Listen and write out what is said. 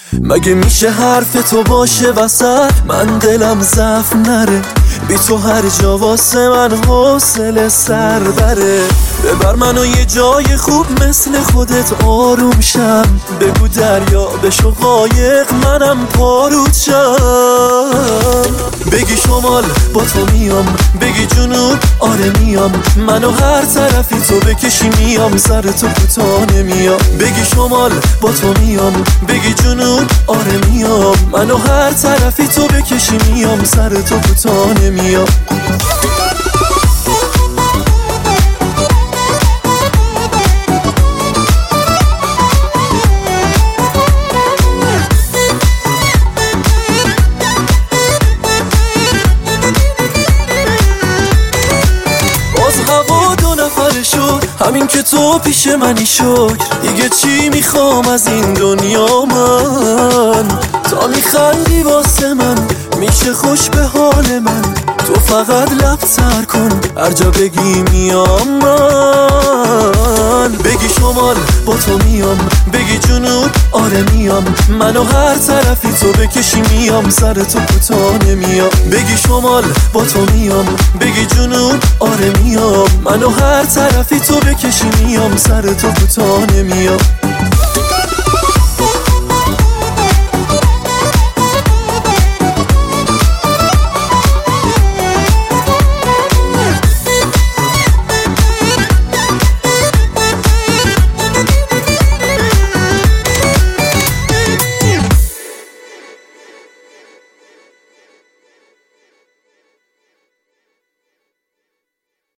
مگه میشه حرف تو باشه وسط من دلم ضعف نره، بی تو هر جا واسه من حوصله سر بره. ببر منو یه جای خوب مثل خودت آروم شم، بگو دریا بشو قایق منم پارود شم. بگی شمال با تو میام، بگی جنوب آره میام، منو هر طرفی تو بکشی میام، سر تو کوتاه نمیام. بگی شمال با تو میام، بگی جنوب آره میام، منو هر طرفی تو بکشی میام، سر تو کوتاه نمیام. همین که تو پیش منی شکر، دیگه چی میخوام از این دنیا من؟ تا میخندی واسه من میشه خوش به حال من، تو فقط لب تر کن هر جا بگی میام من. بگی شمال با تو میام، بگی جنوب آره میام، منو هر طرفی تو بکشی میام، سر تو کوتاه نمیام. بگی شمال با تو میام، بگی جنوب آره میام، منو هر طرفی تو بکشی میام، سر تو کوتاه نمیام.